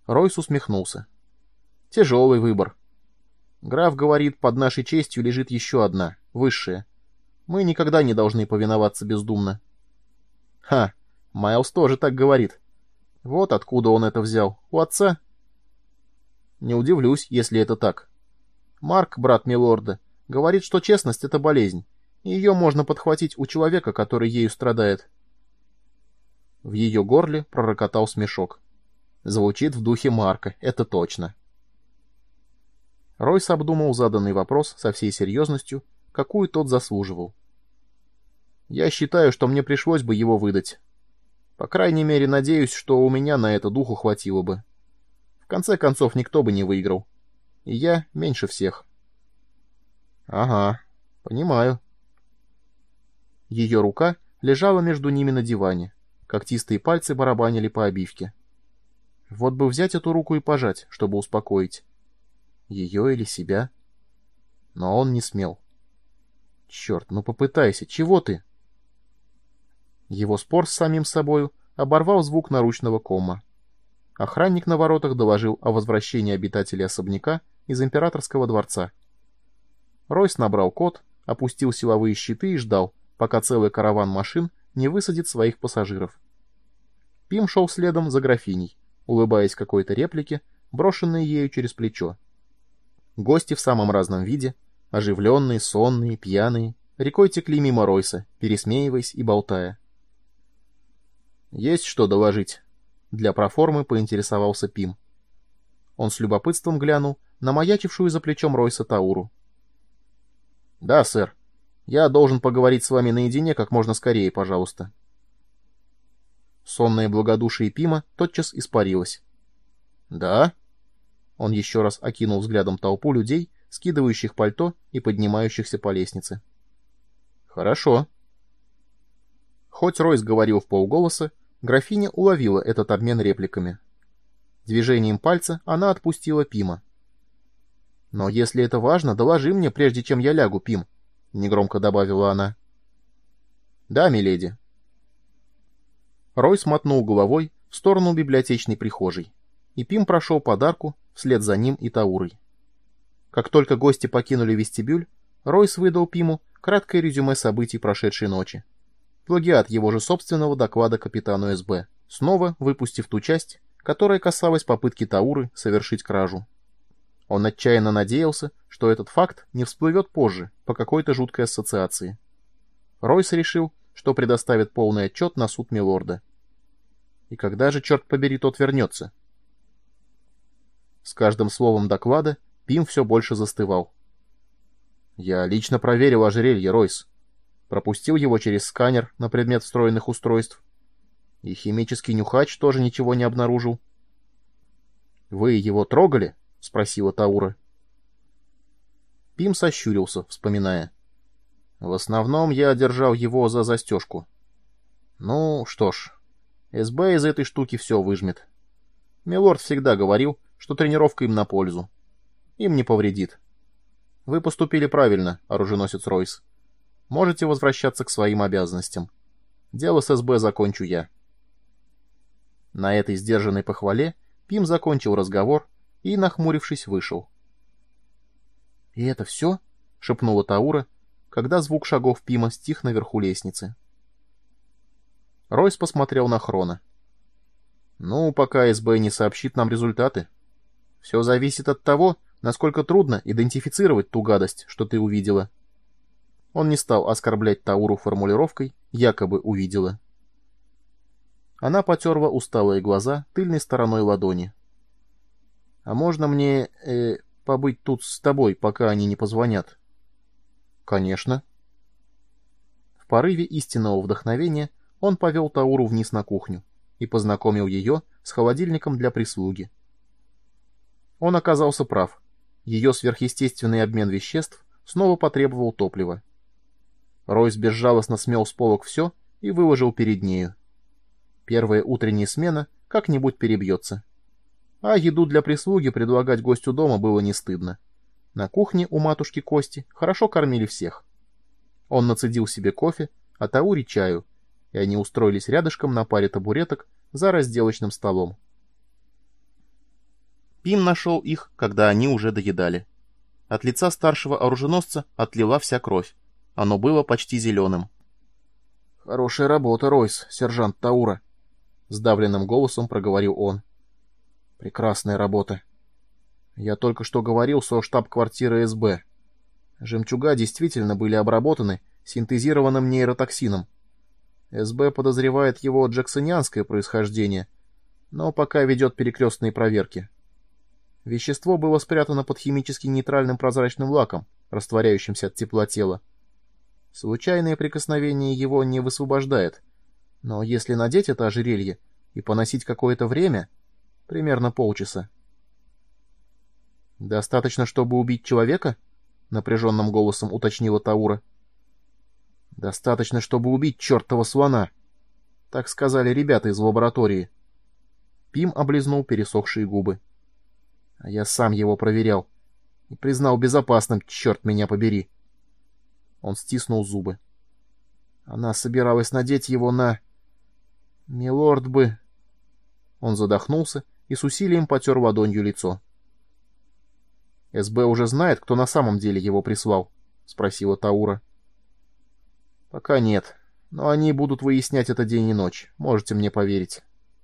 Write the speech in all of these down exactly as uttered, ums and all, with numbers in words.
Ройс усмехнулся. Тяжелый выбор. Граф говорит, под нашей честью лежит еще одна, высшая. Мы никогда не должны повиноваться бездумно. Ха, Майлз тоже так говорит. Вот откуда он это взял. У отца? Не удивлюсь, если это так. Марк, брат милорда, говорит, что честность — это болезнь, и ее можно подхватить у человека, который ею страдает. В ее горле пророкотал смешок. Звучит в духе Марка, это точно. Ройс обдумал заданный вопрос со всей серьезностью, какую тот заслуживал. Я считаю, что мне пришлось бы его выдать. По крайней мере, надеюсь, что у меня на это духу хватило бы. В конце концов, никто бы не выиграл. И я меньше всех. Ага, понимаю. Ее рука лежала между ними на диване. Когтистые пальцы барабанили по обивке. Вот бы взять эту руку и пожать, чтобы успокоить. Ее или себя? Но он не смел. Черт, ну попытайся, чего ты? Его спор с самим собою оборвал звук наручного кома. Охранник на воротах доложил о возвращении обитателей особняка из императорского дворца. Ройс набрал код, опустил силовые щиты и ждал, пока целый караван машин не высадит своих пассажиров. Пим шел следом за графиней, улыбаясь какой-то реплике, брошенной ею через плечо. Гости в самом разном виде, оживленные, сонные, пьяные, рекой текли мимо Ройса, пересмеиваясь и болтая. «Есть что доложить?» Для проформы поинтересовался Пим. Он с любопытством глянул на маячившую за плечом Ройса Тауру. «Да, сэр. Я должен поговорить с вами наедине как можно скорее, пожалуйста». Сонное благодушие Пима тотчас испарилось. «Да?» Он еще раз окинул взглядом толпу людей, скидывающих пальто и поднимающихся по лестнице. «Хорошо». Хоть Ройс говорил вполголоса, графиня уловила этот обмен репликами. Движением пальца она отпустила Пима. «Но если это важно, доложи мне, прежде чем я лягу, Пим», — негромко добавила она. «Да, миледи». Ройс мотнул головой в сторону библиотечной прихожей, и Пим прошел под арку вслед за ним и Таурой. Как только гости покинули вестибюль, Ройс выдал Пиму краткое резюме событий прошедшей ночи. Плагиат его же собственного доклада капитану СБ, снова выпустив ту часть, которая касалась попытки Тауры совершить кражу. Он отчаянно надеялся, что этот факт не всплывет позже по какой-то жуткой ассоциации. Ройс решил, что предоставит полный отчет на суд милорда. И когда же, черт побери, тот вернется? С каждым словом доклада Пим все больше застывал. «Я лично проверил ожерелье, Ройс. Пропустил его через сканер на предмет встроенных устройств. И химический нюхач тоже ничего не обнаружил». «Вы его трогали?» — спросила Таура. Пим сощурился, вспоминая. «В основном я держал его за застежку. Ну, что ж, СБ из этой штуки все выжмет. Милорд всегда говорил, что тренировка им на пользу. Им не повредит. Вы поступили правильно, оруженосец Ройс. Можете возвращаться к своим обязанностям. Дело с СБ закончу я». На этой сдержанной похвале Пим закончил разговор и, нахмурившись, вышел. «И это все?» — шепнула Таура, когда звук шагов Пима стих наверху лестницы. Ройс посмотрел на Хрона. «Ну, пока СБ не сообщит нам результаты. Все зависит от того, насколько трудно идентифицировать ту гадость, что ты увидела». Он не стал оскорблять Тауру формулировкой «якобы увидела». Она потерла усталые глаза тыльной стороной ладони. «А можно мне, э, побыть тут с тобой, пока они не позвонят?» «Конечно». В порыве истинного вдохновения он повел Тауру вниз на кухню и познакомил ее с холодильником для прислуги. Он оказался прав. Ее сверхъестественный обмен веществ снова потребовал топлива. Ройс безжалостно смел с полок все и выложил перед нею. Первая утренняя смена как-нибудь перебьется. А еду для прислуги предлагать гостю дома было не стыдно. На кухне у матушки Кости хорошо кормили всех. Он нацедил себе кофе, а Тауре чаю, и они устроились рядышком на паре табуреток за разделочным столом. Пим нашел их, когда они уже доедали. От лица старшего оруженосца отлила вся кровь. Оно было почти зеленым. «Хорошая работа, Ройс, сержант Таура», — сдавленным голосом проговорил он. «Прекрасная работа. Я только что говорил со штаб-квартиры эс бэ. Жемчуга действительно были обработаны синтезированным нейротоксином. эс бэ подозревает его джексонианское происхождение, но пока ведет перекрестные проверки. Вещество было спрятано под химически нейтральным прозрачным лаком, растворяющимся от тепла тела. Случайное прикосновение его не высвобождает, но если надеть это ожерелье и поносить какое-то время, примерно полчаса. «Достаточно, чтобы убить человека?» — напряженным голосом уточнила Таура. «Достаточно, чтобы убить чертова слона!» — так сказали ребята из лаборатории. Пим облизнул пересохшие губы. А я сам его проверял и признал безопасным, черт меня побери. Он стиснул зубы. Она собиралась надеть его на... Милорд бы... Он задохнулся и с усилием потер ладонью лицо. эс бэ уже знает, кто на самом деле его прислал? — спросила Таура. — Пока нет, но они будут выяснять это день и ночь, можете мне поверить.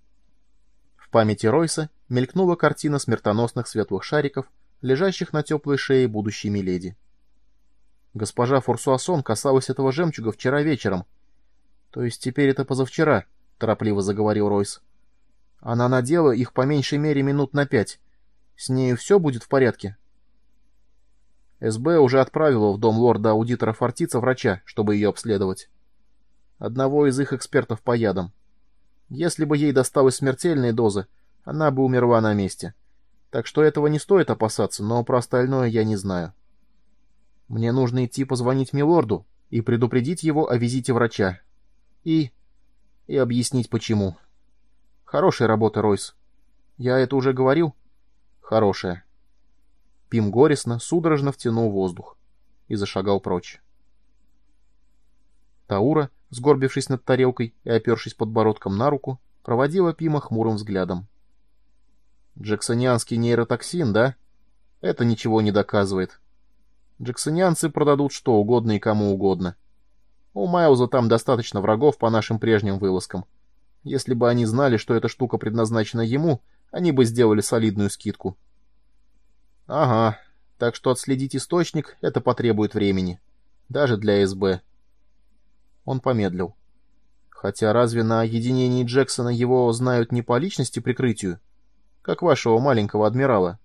В памяти Ройса мелькнула картина смертоносных светлых шариков, лежащих на теплой шее будущей миледи. Госпожа Фурсуасон касалась этого жемчуга вчера вечером. — То есть теперь это позавчера, — торопливо заговорил Ройс. — Она надела их по меньшей мере минут на пять. С нею все будет в порядке? эс бэ уже отправила в дом лорда-аудитора Фортица врача, чтобы ее обследовать. Одного из их экспертов по ядам. Если бы ей досталась смертельная доза, она бы умерла на месте. Так что этого не стоит опасаться, но про остальное я не знаю. Мне нужно идти позвонить милорду и предупредить его о визите врача. И... и объяснить, почему. Хорошая работа, Ройс. Я это уже говорил? Хорошая. Пим горестно, судорожно втянул воздух и зашагал прочь. Таура, сгорбившись над тарелкой и опершись подбородком на руку, проводила Пима хмурым взглядом. «Джексонианский нейротоксин, да? Это ничего не доказывает. Джексонианцы продадут что угодно и кому угодно. У Майлза там достаточно врагов по нашим прежним вылазкам. Если бы они знали, что эта штука предназначена ему, они бы сделали солидную скидку». «Ага, так что отследить источник — это потребует времени. Даже для эс бэ». Он помедлил. «Хотя разве на единении Джексона его знают не по личности прикрытию, как вашего маленького адмирала?»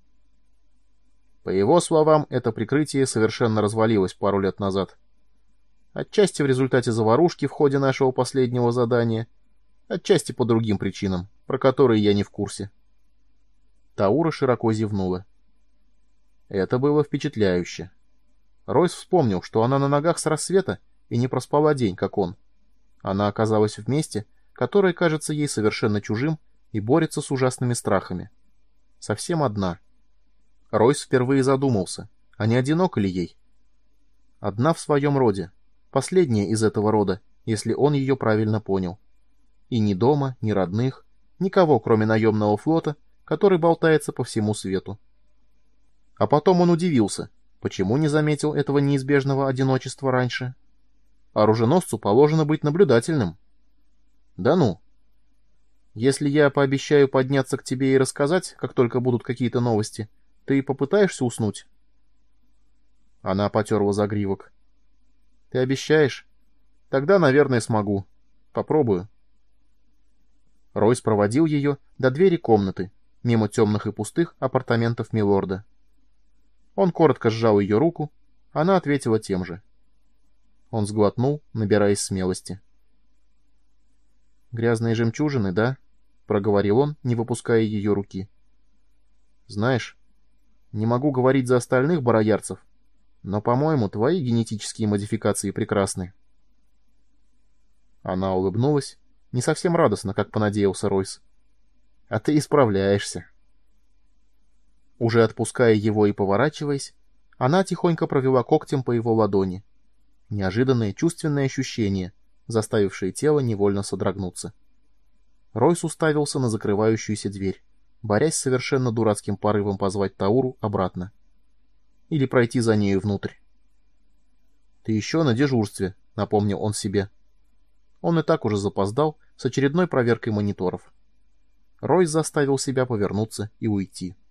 По его словам, это прикрытие совершенно развалилось пару лет назад. Отчасти в результате заварушки в ходе нашего последнего задания, отчасти по другим причинам, про которые я не в курсе. Таура широко зевнула. Это было впечатляюще. Ройс вспомнил, что она на ногах с рассвета и не проспала день, как он. Она оказалась в месте, которое кажется ей совершенно чужим и борется с ужасными страхами. Совсем одна. Ройс впервые задумался, а не одинока ли ей? Одна в своем роде, последняя из этого рода, если он ее правильно понял. И ни дома, ни родных, никого, кроме наемного флота, который болтается по всему свету. А потом он удивился, почему не заметил этого неизбежного одиночества раньше. Оруженосцу положено быть наблюдательным. Да ну. Если я пообещаю подняться к тебе и рассказать, как только будут какие-то новости, ты попытаешься уснуть? Она потерла загривок. Ты обещаешь? Тогда, наверное, смогу. Попробую. Ройс проводил ее до двери комнаты, мимо темных и пустых апартаментов милорда. Он коротко сжал ее руку, она ответила тем же. Он сглотнул, набираясь смелости. «Грязные жемчужины, да?» — проговорил он, не выпуская ее руки. «Знаешь, не могу говорить за остальных бароярцев, но, по-моему, твои генетические модификации прекрасны». Она улыбнулась, не совсем радостно, как понадеялся Ройс. «А ты исправляешься». Уже отпуская его и поворачиваясь, она тихонько провела когтем по его ладони. Неожиданное чувственное ощущение, заставившее тело невольно содрогнуться. Ройс уставился на закрывающуюся дверь. борясь с совершенно дурацким порывом позвать Тауру обратно. Или пройти за нею внутрь. «Ты еще на дежурстве», — напомнил он себе. Он и так уже запоздал с очередной проверкой мониторов. Ройс заставил себя повернуться и уйти.